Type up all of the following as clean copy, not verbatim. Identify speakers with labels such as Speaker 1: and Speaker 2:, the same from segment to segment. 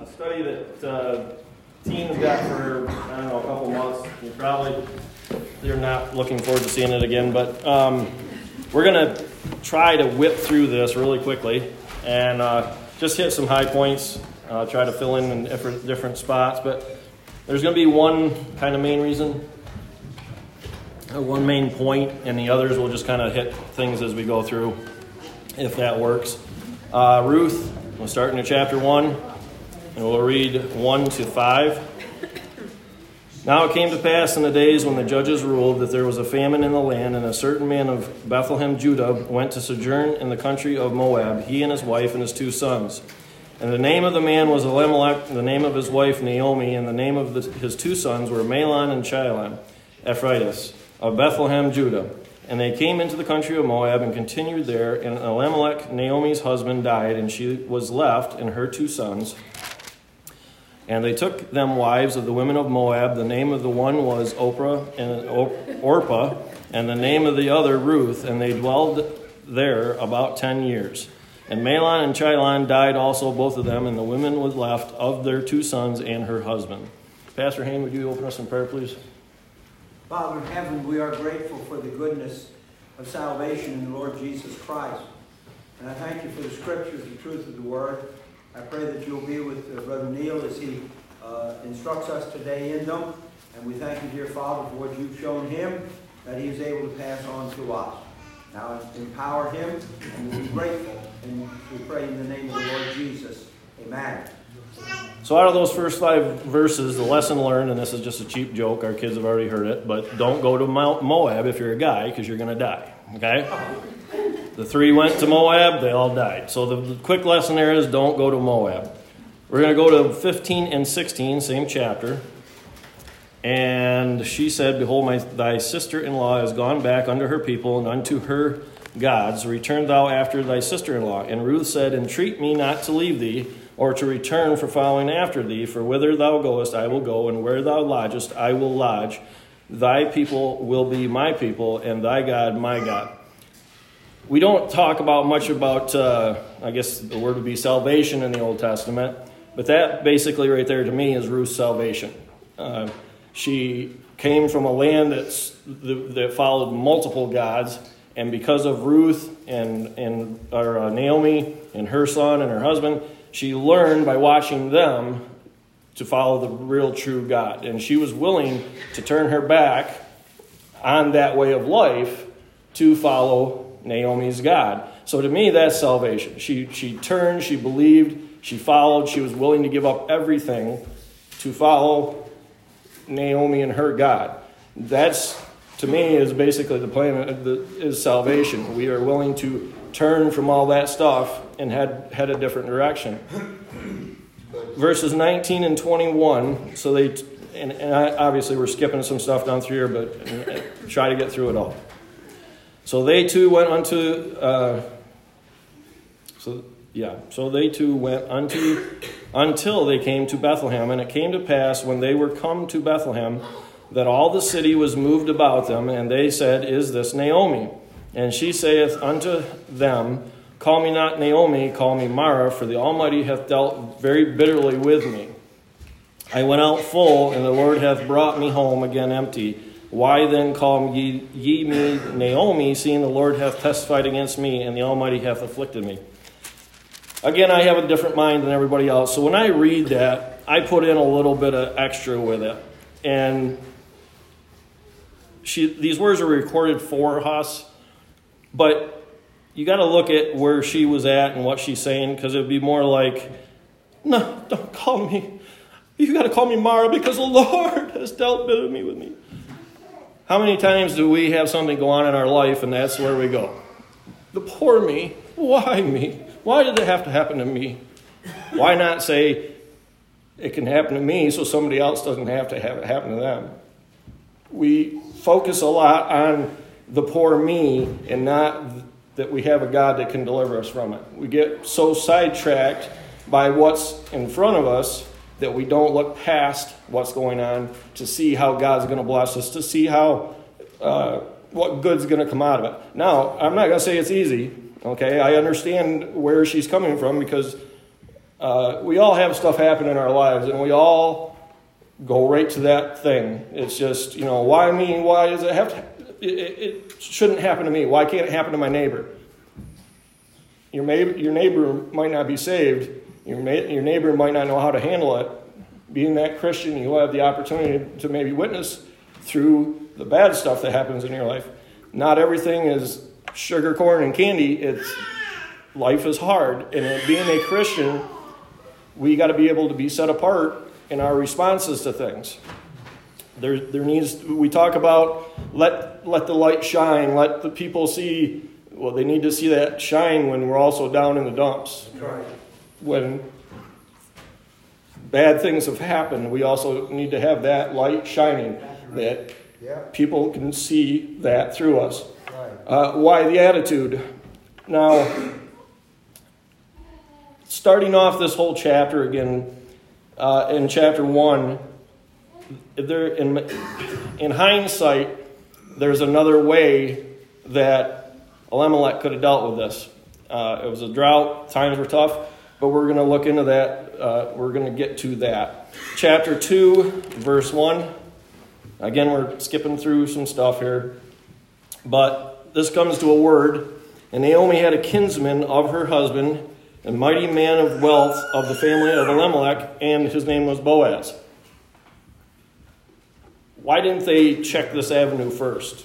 Speaker 1: a study that teens got for, a couple months. They're not looking forward to seeing it again, but we're going to try to whip through this really quickly and just hit some high points, try to fill in different spots, but there's going to be one kind of main reason, one main point, and the others will just kind of hit things as we go through, if that works. Ruth, we'll start in chapter 1, and we'll read 1 to 5. Now it came to pass in the days when the judges ruled that there was a famine in the land, and a certain man of Bethlehem, Judah, went to sojourn in the country of Moab, he and his wife and his 2 sons. And the name of the man was Elimelech, the name of his wife Naomi, and the name of his 2 sons were Mahlon and Chilion, Ephraimites, of Bethlehem, Judah. And they came into the country of Moab and continued there, and Elimelech, Naomi's husband, died, and she was left and her 2 sons. And they took them wives of the women of Moab. The name of the one was Orpah, and the name of the other Ruth, and they dwelled there about 10 years. And Mahlon and Chilion died also, both of them, and the women was left of their 2 sons and her husband. Pastor Hayne, would you open us in prayer, please?
Speaker 2: Father in heaven, we are grateful for the goodness of salvation in the Lord Jesus Christ. And I thank you for the scriptures, the truth of the word. I pray that you'll be with Brother Neil as he instructs us today in them. And we thank you, dear Father, for what you've shown him, that he is able to pass on to us. Now empower him, and we'll be grateful. And we pray in the name of the Lord Jesus. Amen.
Speaker 1: So out of those first 5 verses, the lesson learned, and this is just a cheap joke, our kids have already heard it, but don't go to Moab if you're a guy, because you're going to die, okay? The 3 went to Moab, they all died. So the quick lesson there is don't go to Moab. We're going to go to 15 and 16, same chapter. And she said, Behold, thy sister-in-law is gone back unto her people and unto her gods. Return thou after thy sister-in-law. And Ruth said, Entreat me not to leave thee, or to return for following after thee. For whither thou goest, I will go, and where thou lodgest, I will lodge. Thy people will be my people, and thy God my God. We don't talk much about, I guess the word would be salvation in the Old Testament, but that basically right there to me is Ruth's salvation. She came from a land that followed multiple gods, and because of Ruth and Naomi and her son and her husband, she learned by watching them to follow the real true God. And she was willing to turn her back on that way of life to follow Naomi's God. So to me, that's salvation. She turned, she believed, she followed, she was willing to give up everything to follow Naomi and her God. That's, to me, is basically the plan is salvation. We are willing to turn from all that stuff and head a different direction. Verses 19 and 21, so obviously we're skipping some stuff down through here, but try to get through it all. So they too went until they came to Bethlehem. And it came to pass, when they were come to Bethlehem, that all the city was moved about them, and they said, Is this Naomi? And she saith unto them, Call me not Naomi, call me Mara, for the Almighty hath dealt very bitterly with me. I went out full, and the Lord hath brought me home again empty. Why then call ye me Naomi, seeing the Lord hath testified against me, and the Almighty hath afflicted me? Again, I have a different mind than everybody else. So when I read that, I put in a little bit of extra with it. And these words are recorded for us, but you got to look at where she was at and what she's saying, because it would be more like, no, don't call me. You got to call me Mara, because the Lord has dealt bitterly with me. How many times do we have something go on in our life and that's where we go? The poor me. Why me? Why did it have to happen to me? Why not say it can happen to me so somebody else doesn't have to have it happen to them? We focus a lot on the poor me and not that we have a God that can deliver us from it. We get so sidetracked by what's in front of us that we don't look past what's going on to see how God's going to bless us, to see how what good's going to come out of it. Now, I'm not going to say it's easy, okay? I understand where she's coming from, because We all have stuff happen in our lives, and we all go right to that thing. It's just, why me? Why does it have to? It shouldn't happen to me. Why can't it happen to my neighbor? Your neighbor might not be saved. Your neighbor might not know how to handle it. Being that Christian, you have the opportunity to maybe witness through the bad stuff that happens in your life. Not everything is sugar, corn, and candy. Life is hard. And being a Christian, we got to be able to be set apart in our responses to things. We talk about let the light shine, let the people see. Well, they need to see that shine when we're also down in the dumps.
Speaker 2: That's right.
Speaker 1: When bad things have happened, we also need to have that light shining, that people can see that through us.
Speaker 2: Right.
Speaker 1: Why the attitude? Now, starting off this whole chapter again, in chapter 1, in hindsight, there's another way that Elimelech could have dealt with this. It was a drought, times were tough, but we're going to look into that. We're going to get to that. Chapter 2, verse 1. Again, we're skipping through some stuff here. But this comes to a word. And Naomi had a kinsman of her husband, a mighty man of wealth of the family of Elimelech, and his name was Boaz. Why didn't they check this avenue first?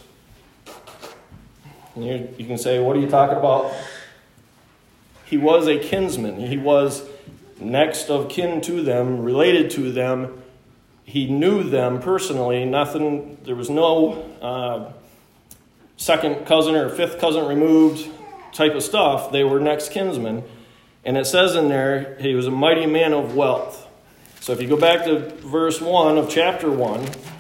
Speaker 1: And you can say, what are you talking about? He was a kinsman. He was next of kin to them, related to them. He knew them personally. There was no second cousin or fifth cousin removed type of stuff. They were next kinsmen. And it says in there, he was a mighty man of wealth. So if you go back to verse 1 of chapter 1,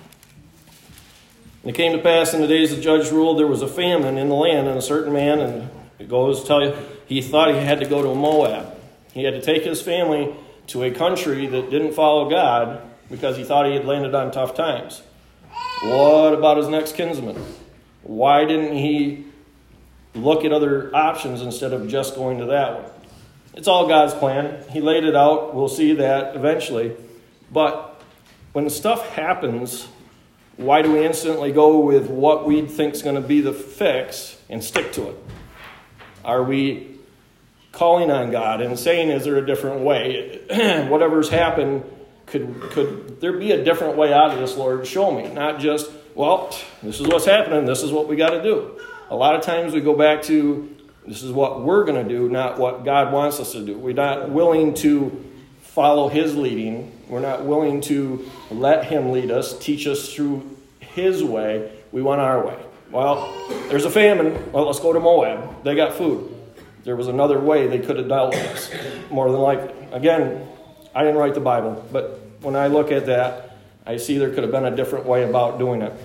Speaker 1: it came to pass in the days the judge ruled, there was a famine in the land, and a certain man, and it goes to tell you, he thought he had to go to Moab. He had to take his family to a country that didn't follow God because he thought he had landed on tough times. What about his next kinsman? Why didn't he look at other options instead of just going to that one? It's all God's plan. He laid it out. We'll see that eventually. But when stuff happens, why do we instantly go with what we think is going to be the fix and stick to it? Are we calling on God and saying, is there a different way? Whatever's happened, could there be a different way out of this, Lord? Show me. Not just, well, this is what's happening. This is what we got to do. A lot of times we go back to, this is what we're going to do, not what God wants us to do. We're not willing to follow his leading. We're not willing to let him lead us, teach us through his way. We want our way. Well, there's a famine. Well, let's go to Moab. They got food. There was another way they could have dealt with this, more than likely. Again, I didn't write the Bible, but when I look at that, I see there could have been a different way about doing it.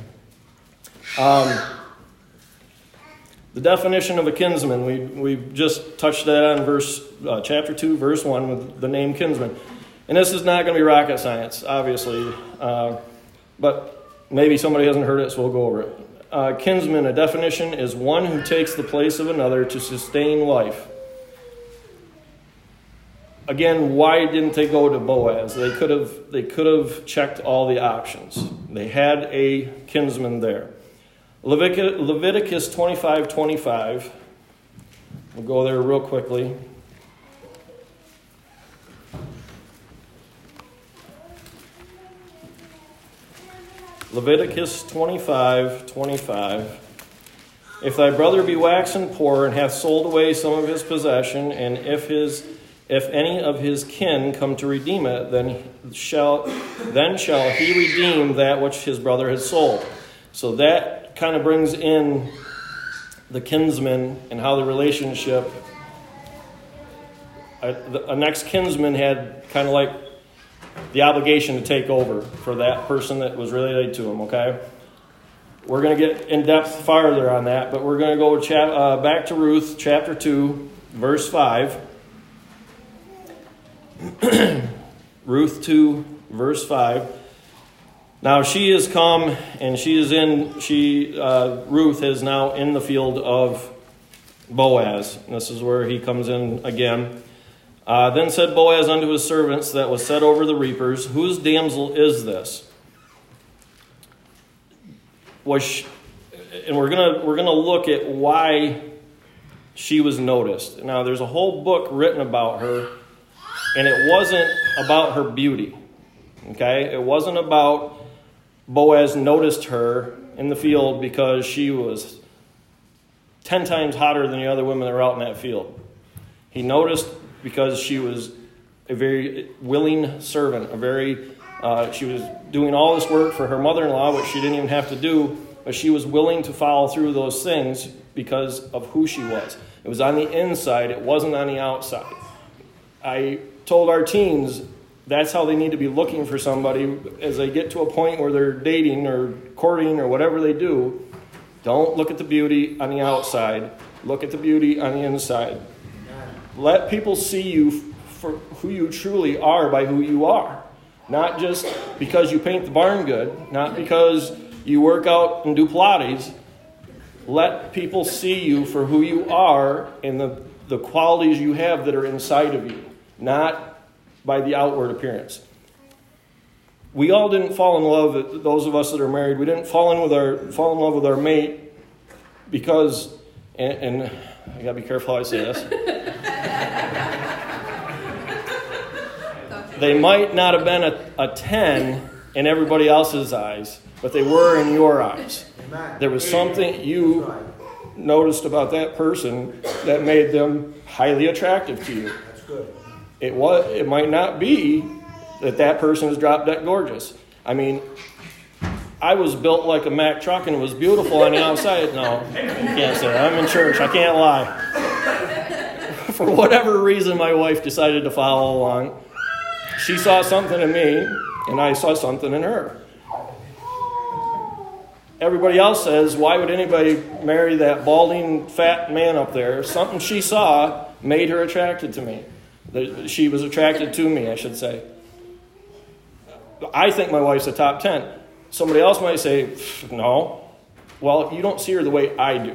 Speaker 1: The definition of a kinsman, we just touched that on chapter 2, verse 1, with the name kinsman. And this is not going to be rocket science, obviously, but maybe somebody hasn't heard it, so we'll go over it. Kinsman, a definition, is one who takes the place of another to sustain life. Again, why didn't they go to Boaz? They could have checked all the options. They had a kinsman there. Leviticus 25:25. We'll go there real quickly. Leviticus 25:25. If thy brother be waxen poor and hath sold away some of his possession, and if any of his kin come to redeem it, then shall he redeem that which his brother has sold. So that kind of brings in the kinsman and how the relationship. A next kinsman had kind of like the obligation to take over for that person that was related to him, okay? We're going to get in depth farther on that, but we're going to go back to Ruth, chapter 2, verse 5. Ruth 2, verse 5. Now she is come, and Ruth is now in the field of Boaz. And this is where he comes in again. Then said Boaz unto his servants that was set over the reapers, whose damsel is this? And we're gonna look at why she was noticed. Now, there's a whole book written about her, and it wasn't about her beauty. Okay? It wasn't about Boaz noticed her in the field because she was 10 times hotter than the other women that were out in that field. He noticed because she was a very willing servant, she was doing all this work for her mother-in-law, which she didn't even have to do, but she was willing to follow through those things because of who she was. It was on the inside, it wasn't on the outside. I told our teens that's how they need to be looking for somebody as they get to a point where they're dating or courting or whatever they do. Don't look at the beauty on the outside. Look at the beauty on the inside. Let people see you for who you truly are by who you are. Not just because you paint the barn good. Not because you work out and do Pilates. Let people see you for who you are and the qualities you have that are inside of you. Not by the outward appearance. We all didn't fall in love, those of us that are married, we didn't fall in love with our mate because, and I gotta be careful how I say this. They might not have been a 10 in everybody else's eyes, but they were in your eyes. There was something you noticed about that person that made them highly attractive to you.
Speaker 2: That's good.
Speaker 1: It might not be that person is drop dead gorgeous. I mean, I was built like a Mack truck and it was beautiful on the outside. No, you can't say that. I'm in church. I can't lie. For whatever reason, my wife decided to follow along. She saw something in me, and I saw something in her. Everybody else says, why would anybody marry that balding, fat man up there? Something she saw made her attracted to me. She was attracted to me, I should say. I think my wife's a top 10. Somebody else might say, no. Well, you don't see her the way I do.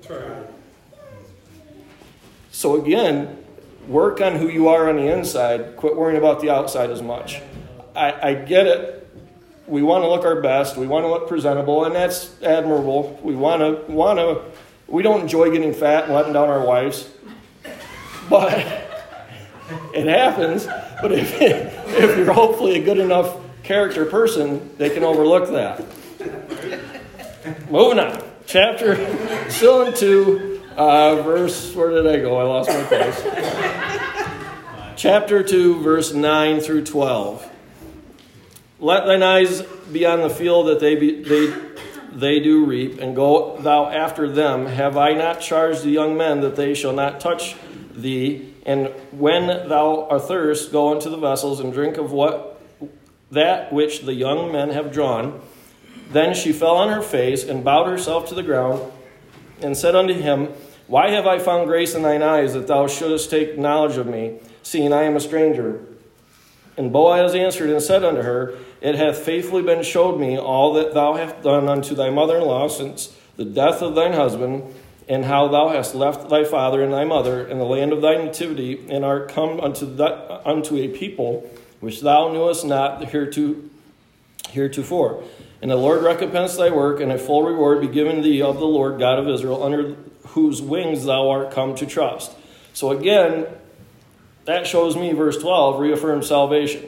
Speaker 1: So again, work on who you are on the inside. Quit worrying about the outside as much. I get it. We want to look our best. We want to look presentable, and that's admirable. We don't enjoy getting fat and letting down our wives. But it happens, but if you're hopefully a good enough character person, they can overlook that. Moving on. Still in 2, verse, where did I go? I lost my place. Chapter 2, verse 9 through 12. Let thine eyes be on the field that they do reap, and go thou after them. Have I not charged the young men that they shall not touch thee? And when thou art athirst, go unto the vessels and drink of that which the young men have drawn. Then she fell on her face and bowed herself to the ground and said unto him, Why have I found grace in thine eyes, that thou shouldest take knowledge of me, seeing I am a stranger? And Boaz answered and said unto her, It hath faithfully been showed me all that thou hast done unto thy mother-in-law since the death of thine husband, and how thou hast left thy father and thy mother in the land of thy nativity, and art come unto a people which thou knewest not heretofore. And the Lord recompense thy work, and a full reward be given thee of the Lord God of Israel, under whose wings thou art come to trust. So again, that shows me, verse 12, reaffirms salvation.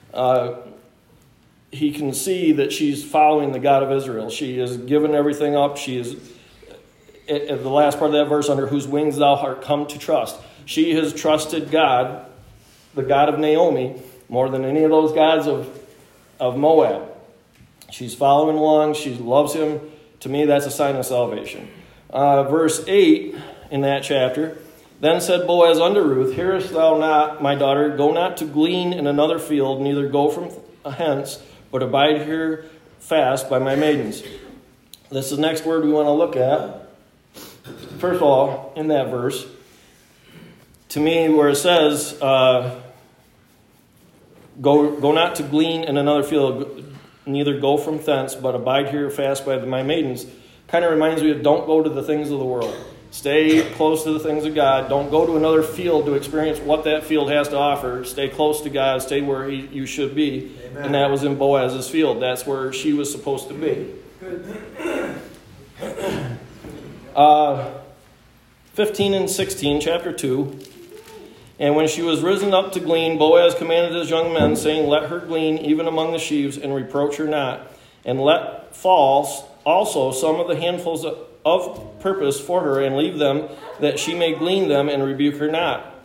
Speaker 1: He can see that she's following the God of Israel. She has given everything up. She is, at the last part of that verse, under whose wings thou art come to trust. She has trusted God, the God of Naomi, more than any of those gods of Moab. She's following along. She loves him. To me, that's a sign of salvation. Verse 8 in that chapter, Then said Boaz unto Ruth, Hearest thou not, my daughter, go not to glean in another field, neither go from hence, but abide here fast by my maidens. This is the next word we want to look at. First of all, in that verse, to me, where it says, go not to glean in another field, neither go from thence, but abide here fast by my maidens, kind of reminds me of don't go to the things of the world. Stay close to the things of God. Don't go to another field to experience what that field has to offer. Stay close to God. Stay where you should be. Amen. And that was in Boaz's field. That's where she was supposed to be. 15 and 16, chapter 2. And when she was risen up to glean, Boaz commanded his young men, saying, let her glean even among the sheaves, and reproach her not. And let fall also some of the handfuls of purpose for her, and leave them, that she may glean them, and rebuke her not.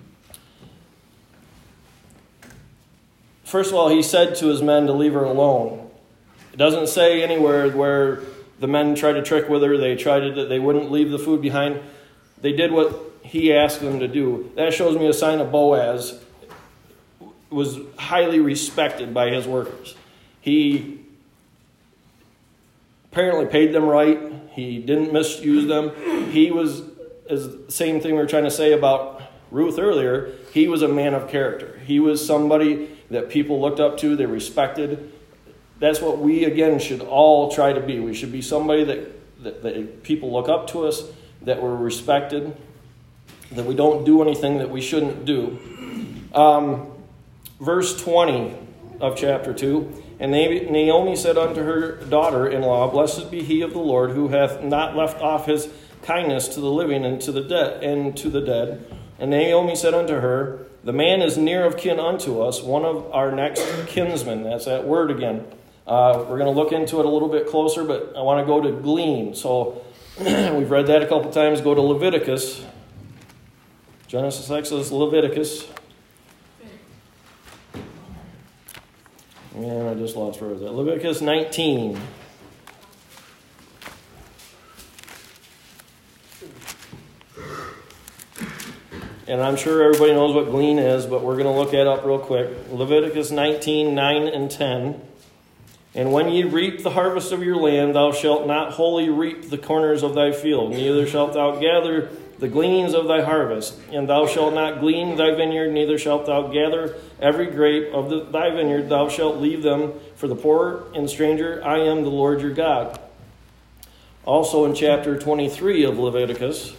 Speaker 1: First of all, he said to his men to leave her alone. It doesn't say anywhere where the men tried to trick with her, they wouldn't leave the food behind. They did what he asked them to do. That shows me a sign of Boaz was highly respected by his workers. He apparently paid them right. He didn't misuse them. He was, as the same thing we were trying to say about Ruth earlier, he was a man of character. He was somebody that people looked up to, they respected. That's what we, again, should all try to be. We should be somebody that people look up to us, that we're respected, that we don't do anything that we shouldn't do. Verse 20 of chapter 2, and Naomi said unto her daughter-in-law, blessed be he of the Lord, who hath not left off his kindness to the living and to the dead. And Naomi said unto her, the man is near of kin unto us, one of our next kinsmen. That's that word again. We're going to look into it a little bit closer, but I want to go to glean. So we've read that a couple times. Go to Leviticus. Genesis, Exodus, Leviticus. And I just lost where was that. Leviticus 19. And I'm sure everybody knows what glean is, but we're going to look that up real quick. Leviticus 19, 9 and 10. And when ye reap the harvest of your land, thou shalt not wholly reap the corners of thy field, neither shalt thou gather the gleanings of thy harvest. And thou shalt not glean thy vineyard, neither shalt thou gather every grape of thy vineyard. Thou shalt leave them for the poor and stranger. I am the Lord your God. Also in chapter 23 of Leviticus,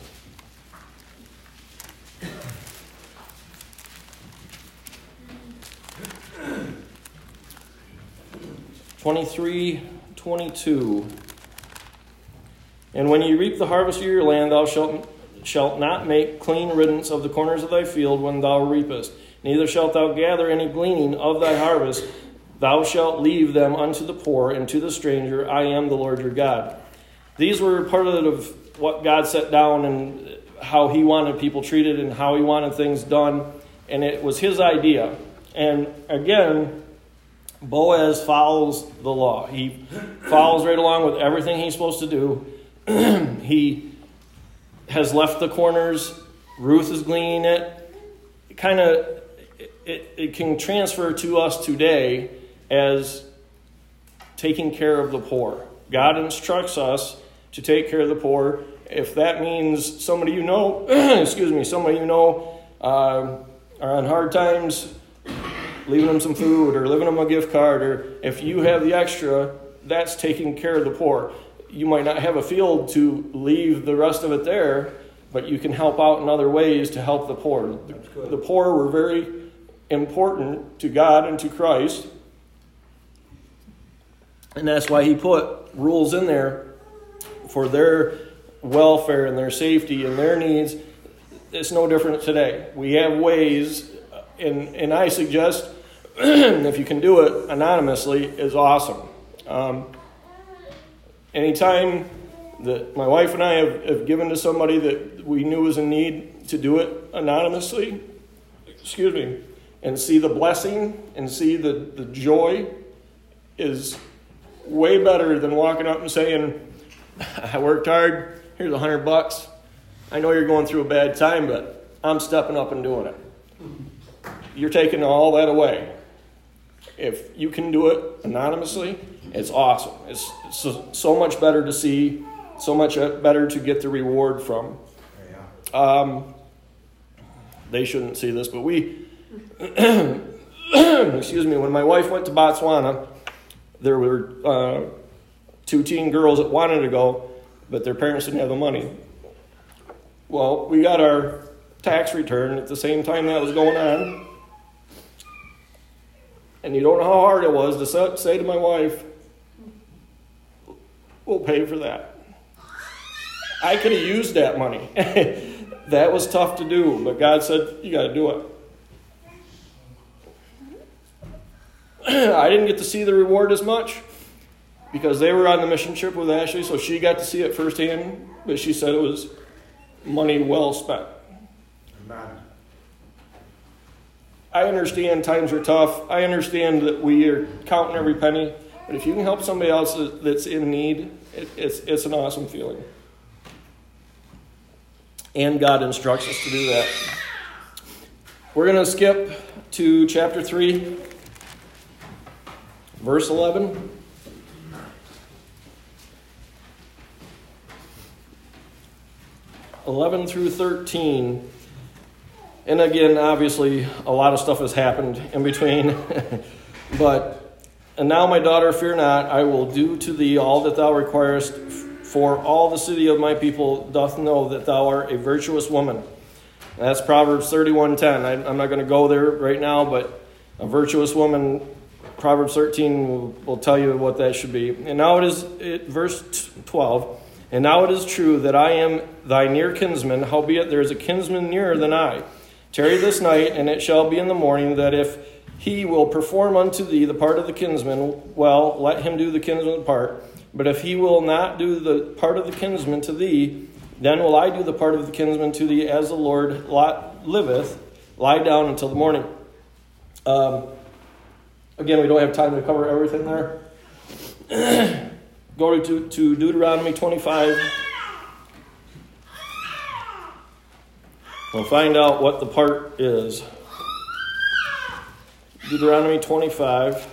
Speaker 1: (23:22). And when ye reap the harvest of your land, thou shalt not make clean riddance of the corners of thy field when thou reapest. Neither shalt thou gather any gleaning of thy harvest. Thou shalt leave them unto the poor and to the stranger. I am the Lord your God. These were part of what God set down and how he wanted people treated and how he wanted things done. And it was his idea. And again, Boaz follows the law. He follows right along with everything he's supposed to do. He has left the corners. Ruth is gleaning it. It can transfer to us today as taking care of the poor. God instructs us to take care of the poor. If that means somebody you know, are on hard times, leaving them some food or leaving them a gift card, or if you have the extra, that's taking care of the poor. You might not have a field to leave the rest of it there, but you can help out in other ways to help the poor. The poor were very important to God and to Christ, and that's why he put rules in there for their welfare and their safety and their needs. It's no different today. We have ways. And I suggest, if you can do it anonymously, is awesome. Anytime that my wife and I have given to somebody that we knew was in need, to do it anonymously, and see the blessing and see the joy is way better than walking up and saying, I worked hard, here's $100. I know you're going through a bad time, but I'm stepping up and doing it. You're taking all that away. If you can do it anonymously, it's awesome. It's so much better to see, so much better to get the reward from. They shouldn't see this, but we, when my wife went to Botswana, there were 2 teen girls that wanted to go, but their parents didn't have the money. Well, we got our tax return at the same time that was going on. And you don't know how hard it was to say to my wife, we'll pay for that. I could have used that money. That was tough to do, but God said, you got to do it. I didn't get to see the reward as much because they were on the mission trip with Ashley, so she got to see it firsthand, but she said it was money well spent.
Speaker 2: Amen.
Speaker 1: I understand times are tough. I understand that we are counting every penny, but if you can help somebody else that's in need, it's an awesome feeling. And God instructs us to do that. We're going to skip to chapter 3, verse 11. Through 13. And again, obviously, a lot of stuff has happened in between. And now, my daughter, fear not, I will do to thee all that thou requirest, for all the city of my people doth know that thou art a virtuous woman. And that's Proverbs 31:10. I'm not going to go there right now, but a virtuous woman, Proverbs 13 will tell you what that should be. And now verse 12. And now it is true that I am thy near kinsman, howbeit there is a kinsman nearer than I. Tarry this night, and it shall be in the morning that if he will perform unto thee the part of the kinsman, well, let him do the kinsman part. But if he will not do the part of the kinsman to thee, then will I do the part of the kinsman to thee, as the Lord liveth. Lie down until the morning. Again, we don't have time to cover everything there. Go to Deuteronomy 25. We'll find out what the part is. Deuteronomy 25,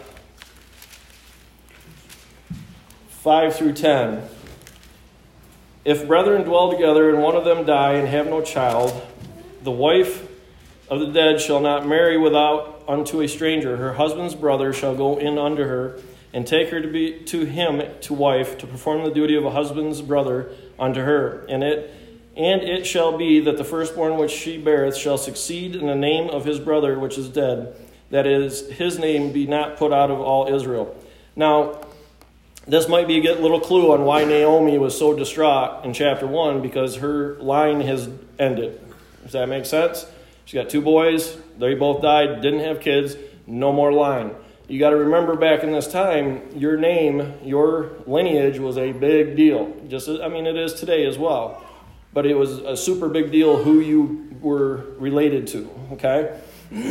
Speaker 1: 5 through 10. If brethren dwell together, and one of them die and have no child, the wife of the dead shall not marry without unto a stranger. Her husband's brother shall go in unto her, and take her to him to wife, to perform the duty of a husband's brother unto her. And it shall be that the firstborn which she beareth shall succeed in the name of his brother which is dead, that is, his name be not put out of all Israel. Now, this might be a little clue on why Naomi was so distraught in chapter 1, because her line has ended. Does that make sense? She got 2 boys. They both died, didn't have kids, no more line. You got to remember, back in this time, your name, your lineage was a big deal. It is today as well. But it was a super big deal who you were related to, okay?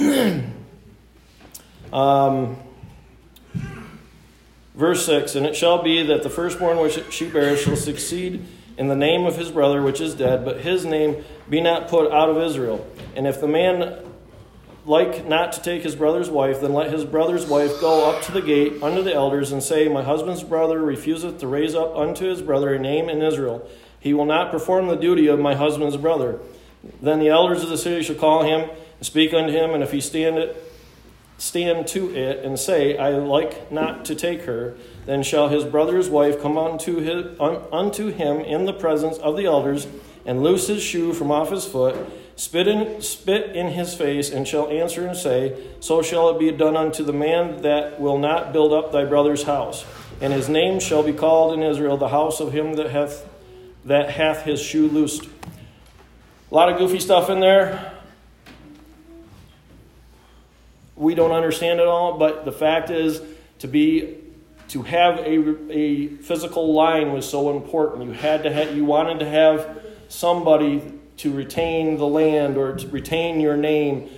Speaker 1: Verse 6, and it shall be that the firstborn which she bears shall succeed in the name of his brother which is dead, but his name be not put out of Israel. And if the man like not to take his brother's wife, then let his brother's wife go up to the gate unto the elders, and say, my husband's brother refuseth to raise up unto his brother a name in Israel. He will not perform the duty of my husband's brother. Then the elders of the city shall call him, and speak unto him, and if he stand to it, and say, I like not to take her, then shall his brother's wife come unto him in the presence of the elders, and loose his shoe from off his foot, spit in his face, and shall answer and say, so shall it be done unto the man that will not build up thy brother's house. And his name shall be called in Israel the house of him that hath his shoe loosed. A lot of goofy stuff in there. We don't understand it all, but the fact is, to have a physical line was so important. You wanted to have somebody to retain the land or to retain your name.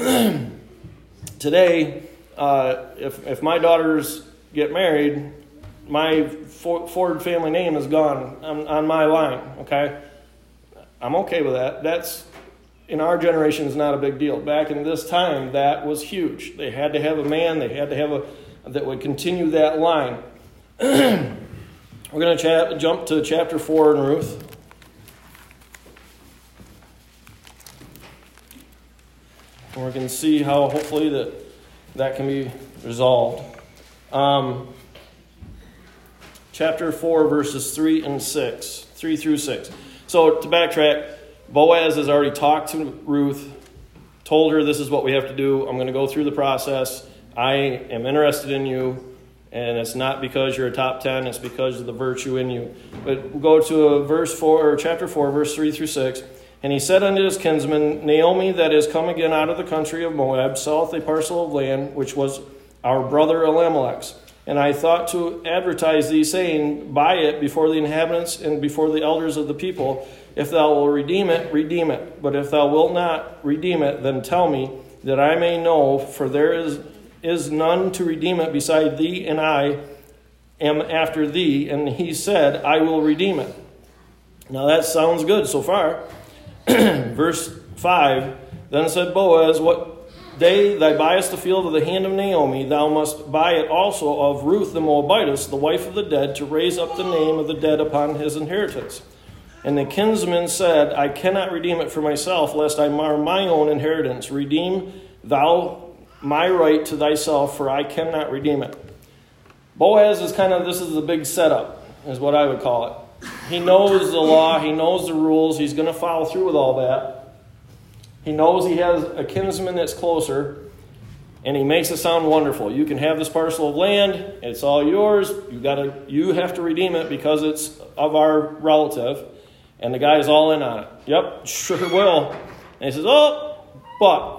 Speaker 1: Today, if my daughters get married, my Ford family name is gone on my line, okay? I'm okay with that. That's, in our generation, is not a big deal. Back in this time, that was huge. They had to have a man, that would continue that line. We're going to jump to chapter 4 in Ruth. And we can see how hopefully that can be resolved. Chapter 4, verses 3 through 6. So to backtrack, Boaz has already talked to Ruth, told her this is what we have to do. I'm going to go through the process. I am interested in you. And it's not because you're a top 10, it's because of the virtue in you. But we'll go to verse 4, or chapter 4, verse 3 through 6. And he said unto his kinsman, Naomi, that is come again out of the country of Moab, selleth a parcel of land, which was our brother Elimelech's. And I thought to advertise thee, saying, Buy it before the inhabitants and before the elders of the people. If thou wilt redeem it, redeem it. But if thou wilt not redeem it, then tell me, that I may know, for there is none to redeem it beside thee, and I am after thee. And he said, I will redeem it. Now that sounds good so far. Verse 5, Then said Boaz, What day thou buyest the field of the hand of Naomi, thou must buy it also of Ruth the Moabitess, the wife of the dead, to raise up the name of the dead upon his inheritance. And the kinsman said, I cannot redeem it for myself, lest I mar my own inheritance. Redeem thou my right to thyself, for I cannot redeem it. Boaz is this is the big setup, is what I would call it. He knows the law, he knows the rules, he's going to follow through with all that. He knows he has a kinsman that's closer, and he makes it sound wonderful. You can have this parcel of land, it's all yours, you have to redeem it because it's of our relative. And the guy's all in on it. Yep, sure will. And he says, but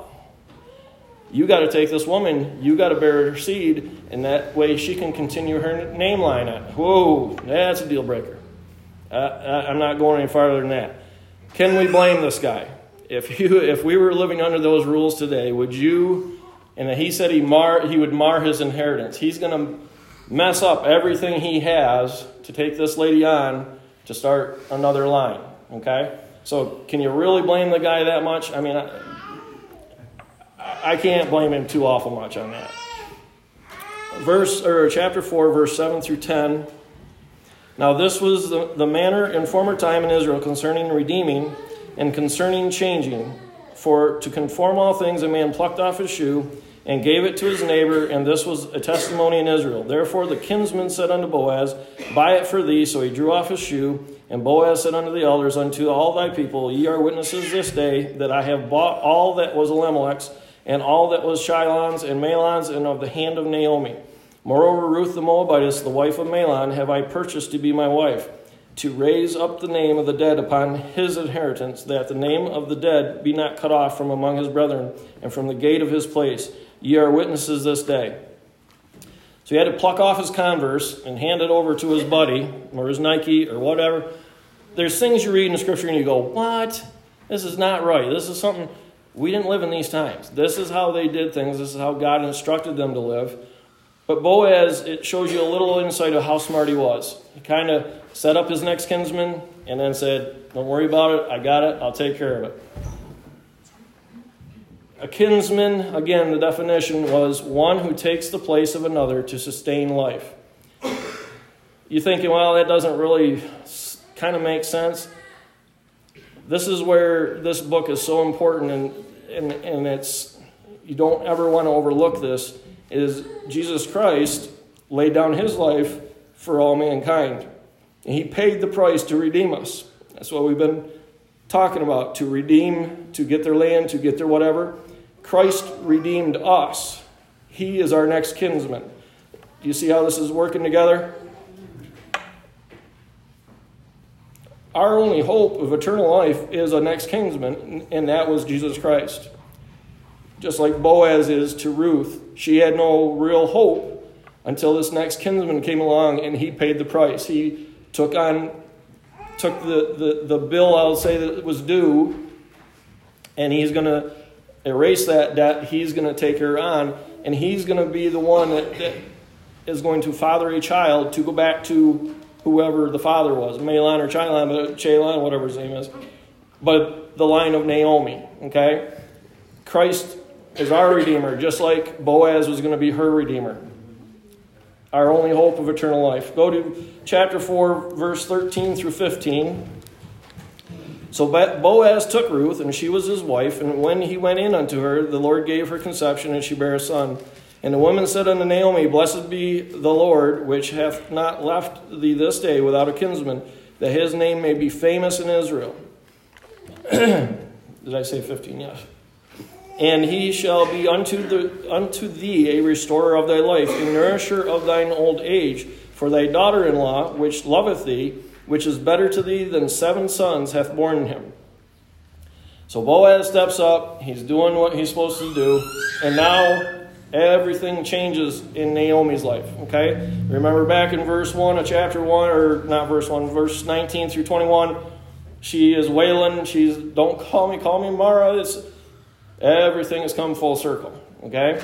Speaker 1: you got to take this woman, you got to bear her seed, and that way she can continue her name line on. Whoa, that's a deal breaker. I'm not going any farther than that. Can we blame this guy? If we were living under those rules today, would you? And he said he would mar his inheritance. He's going to mess up everything he has to take this lady on to start another line. Okay, so can you really blame the guy that much? I mean, I can't blame him too awful much on that. Chapter 4, verse 7 through 10. Now this was the manner in former time in Israel concerning redeeming and concerning changing. For to conform all things, a man plucked off his shoe and gave it to his neighbor, and this was a testimony in Israel. Therefore the kinsman said unto Boaz, Buy it for thee. So he drew off his shoe, and Boaz said unto the elders, Unto all thy people, ye are witnesses this day, that I have bought all that was Elimelech's, and all that was Chilon's and Mahlon's, and of the hand of Naomi. Moreover, Ruth the Moabitess, the wife of Mahlon, have I purchased to be my wife, to raise up the name of the dead upon his inheritance, that the name of the dead be not cut off from among his brethren, and from the gate of his place. Ye are witnesses this day. So he had to pluck off his Converse and hand it over to his buddy, or his Nike, or whatever. There's things you read in the Scripture and you go, what? This is not right. This is something, we didn't live in these times. This is how they did things. This is how God instructed them to live. But Boaz, it shows you a little insight of how smart he was. He kind of set up his next kinsman and then said, don't worry about it. I got it. I'll take care of it. A kinsman, again, the definition was one who takes the place of another to sustain life. You're thinking, well, that doesn't really kind of make sense. This is where this book is so important, and it's, you don't ever want to overlook this, is Jesus Christ laid down his life for all mankind. And he paid the price to redeem us. That's what we've been talking about, to redeem, to get their land, to get their whatever. Christ redeemed us. He is our next kinsman. Do you see how this is working together? Our only hope of eternal life is a next kinsman, and that was Jesus Christ. Just like Boaz is to Ruth, she had no real hope until this next kinsman came along and he paid the price. He took the bill, I'll say, that was due, and he's going to erase that debt. He's going to take her on, and he's going to be the one that is going to father a child to go back to whoever the father was, Mahlon or Chalon, whatever his name is, but the line of Naomi, okay? Christ is our Redeemer, just like Boaz was going to be her Redeemer. Our only hope of eternal life. Go to chapter 4, verse 13 through 15. So Boaz took Ruth, and she was his wife, and when he went in unto her, the Lord gave her conception, and she bare a son. And the woman said unto Naomi, Blessed be the Lord, which hath not left thee this day without a kinsman, that his name may be famous in Israel. Did I say 15? Yes. And he shall be unto thee a restorer of thy life, a nourisher of thine old age. For thy daughter-in-law, which loveth thee, which is better to thee than 7 sons, hath borne him. So Boaz steps up. He's doing what he's supposed to do. And now everything changes in Naomi's life. Okay? Remember back in verse 1 of chapter 1, or not verse 1, verse 19 through 21, she is wailing. She's, don't call me Mara. Everything has come full circle. Okay?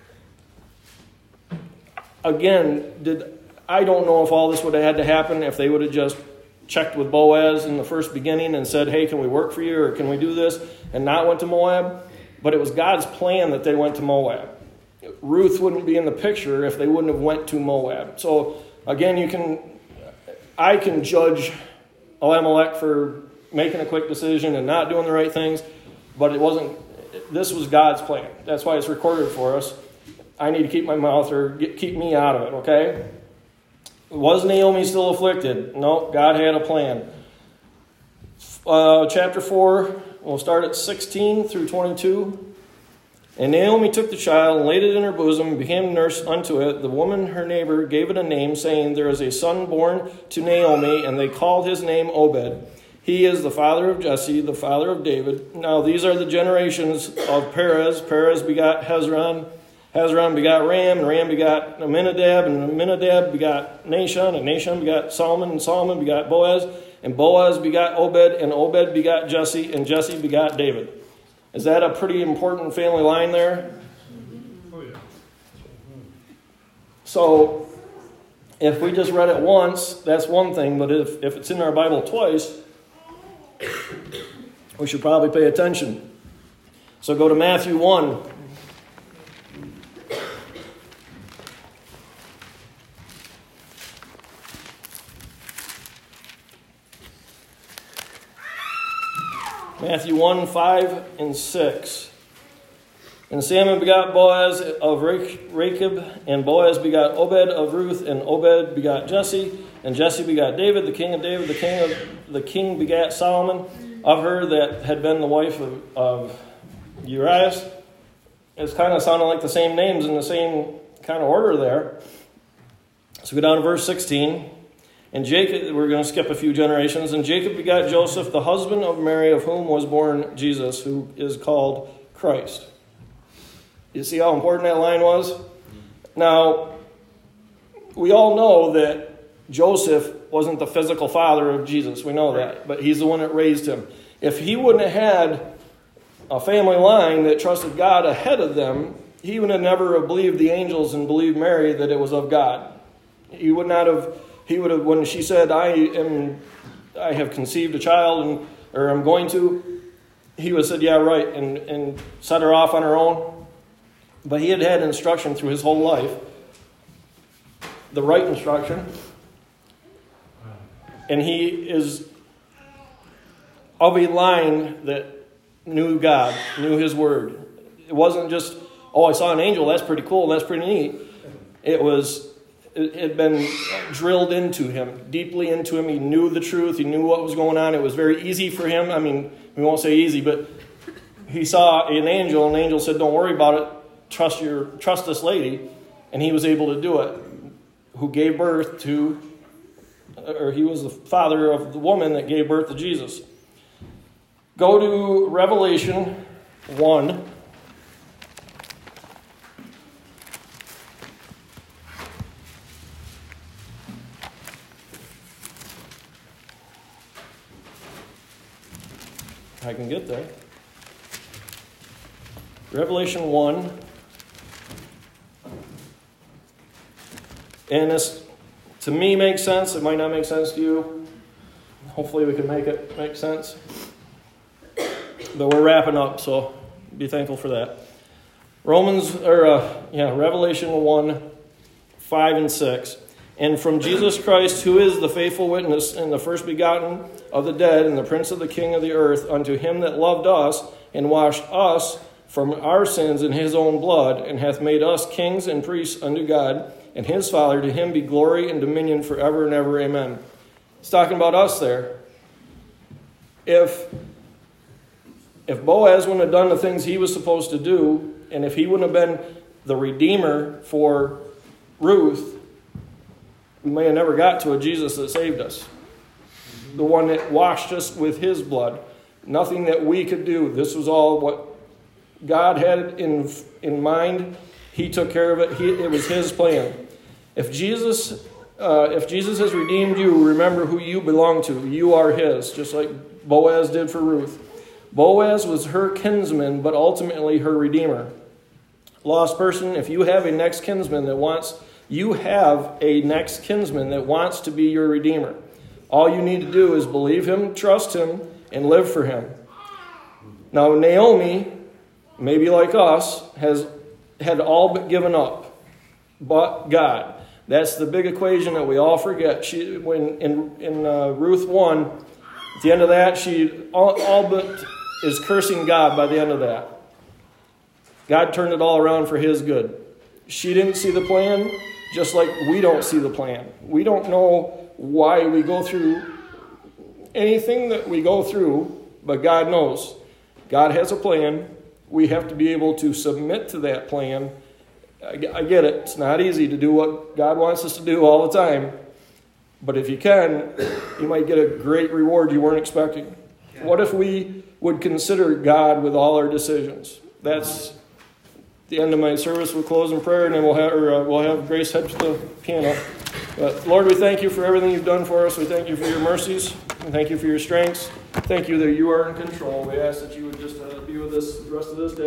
Speaker 1: Again, I don't know if all this would have had to happen if they would have just checked with Boaz in the first beginning and said, hey, can we work for you, or can we do this, and not went to Moab. But it was God's plan that they went to Moab. Ruth wouldn't be in the picture if they wouldn't have went to Moab. So again, I can judge Elimelech for making a quick decision and not doing the right things, but this was God's plan. That's why it's recorded for us. I need to keep my mouth, or keep me out of it, okay? Was Naomi still afflicted? No, God had a plan. Chapter 4, we'll start at 16 through 22. And Naomi took the child and laid it in her bosom and became nurse unto it. The woman, her neighbor, gave it a name, saying, there is a son born to Naomi, and they called his name Obed. He is the father of Jesse, the father of David. Now these are the generations of Perez. Perez begot Hezron. Hezron begot Ram, and Ram begot Amminadab, and Amminadab begot Nahshon, and Nahshon begot Solomon, and Solomon begot Boaz, and Boaz begot Obed, and Obed begot Jesse, and Jesse begot David. Is that a pretty important family line there?
Speaker 3: Oh, yeah.
Speaker 1: So, if we just read it once, that's one thing, but if it's in our Bible twice, we should probably pay attention. So go to Matthew 1. Matthew 1, 5 and 6. And Salmon begot Boaz of Rechab, and Boaz begot Obed of Ruth, and Obed begot Jesse, and Jesse begot David, the king of David. The king begat Solomon of her that had been the wife of Urias. It's kind of sounding like the same names in the same kind of order there. So go down to verse 16. And Jacob, we're going to skip a few generations. And Jacob begot Joseph, the husband of Mary, of whom was born Jesus, who is called Christ. You see how important that line was? Now, we all know that Joseph wasn't the physical father of Jesus. We know that. But he's the one that raised him. If he wouldn't have had a family line that trusted God ahead of them, he would have never believed the angels and believed Mary that it was of God. He would not have... He would have, when she said, I have conceived a child, or I'm going to, he would have said, yeah, right, and set her off on her own. But he had had instruction through his whole life, the right instruction. And he is of a line that knew God, knew his word. It wasn't just, oh, I saw an angel, that's pretty cool, that's pretty neat. It had been drilled into him, deeply into him. He knew the truth. He knew what was going on. It was very easy for him. I mean, we won't say easy, but he saw an angel, and the angel said, don't worry about it. Trust this lady. And he was able to do it. Who gave birth to, or he was the father of the woman that gave birth to Jesus. Go to Revelation 1. I can get there. Revelation 1. And this, to me, makes sense. It might not make sense to you. Hopefully we can make it make sense. But we're wrapping up, so be thankful for that. Revelation 1, 5 and 6. And from Jesus Christ, who is the faithful witness and the first begotten of the dead and the prince of the king of the earth, unto him that loved us and washed us from our sins in his own blood, and hath made us kings and priests unto God and his Father, to him be glory and dominion forever and ever. Amen. It's talking about us there. If If Boaz wouldn't have done the things he was supposed to do, and if he wouldn't have been the redeemer for Ruth, we may have never got to a Jesus that saved us. The one that washed us with his blood. Nothing that we could do. This was all what God had in mind. He took care of it. It was his plan. If Jesus has redeemed you, remember who you belong to. You are his, just like Boaz did for Ruth. Boaz was her kinsman, but ultimately her redeemer. Lost person, if you have a next kinsman that wants to be your redeemer. All you need to do is believe him, trust him, and live for him. Now, Naomi, maybe like us, had all but given up, but God. That's the big equation that we all forget. When in Ruth 1, at the end of that, she all but is cursing God by the end of that. God turned it all around for his good. She didn't see the plan, just like we don't see the plan. We don't know why we go through anything that we go through, but God knows. God has a plan. We have to be able to submit to that plan. I get it. It's not easy to do what God wants us to do all the time. But if you can, you might get a great reward you weren't expecting. What if we would consider God with all our decisions? That's the end of my service. We'll close in prayer, and then we'll have Grace head to the piano. But Lord, we thank you for everything you've done for us. We thank you for your mercies. We thank you for your strengths. Thank you that you are in control. We ask that you would just be with us the rest of this day.